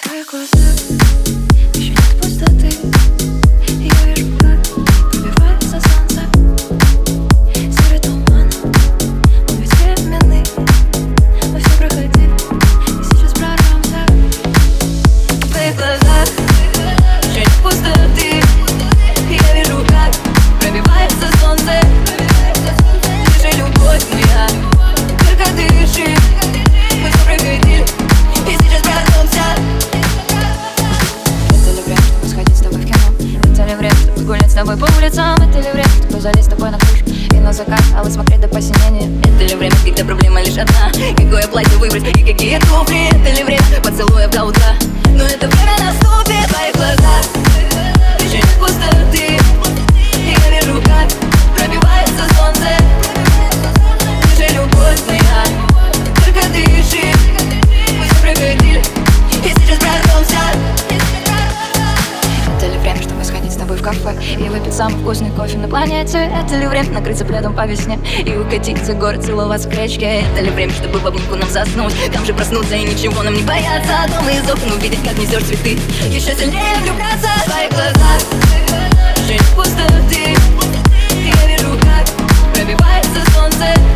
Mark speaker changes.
Speaker 1: твоих глазах еще нет пустоты. Я вижу, как пробивается солнце. Серый туман, он ведь временный. Мы все проходили, и сейчас прорвемся. В твоих глазах еще нет пустоты. Я вижу, как пробивается солнце. Дыши, любовь моя, только дыши. Мы все проходили, и сейчас прорвемся. Это ли время, чтобы сходить с тобой в кино? Это ли время, чтобы гулять с тобой по улицам? Это ли время, чтобы залезть с тобой на крышу и на закат, алый смотреть до посинения? Это ли время, когда проблема лишь одна? Какое платье выбрать и какие туфли? Это ли время поцелуев до утра? Но это время наступит. В твоих глазах еще нет пустоты. Я вижу, как пробивается солнце. Дыши, любовь моя, только дыши. Мы все проходили, и сейчас прорвемся. Это ли время, чтобы сходить с тобой в кафе и выпить самый вкусный кофе на планете? Это ли время накрыться пледом по весне и укатить за город, целоваться к речке? Это ли время, чтобы в обнимку нам заснуть, там же проснуться и ничего нам не бояться? Дома из окна увидеть, как несешь цветы, еще сильнее влюбляться. В твоих глазах еще нет пустоты. Я вижу, как пробивается солнце.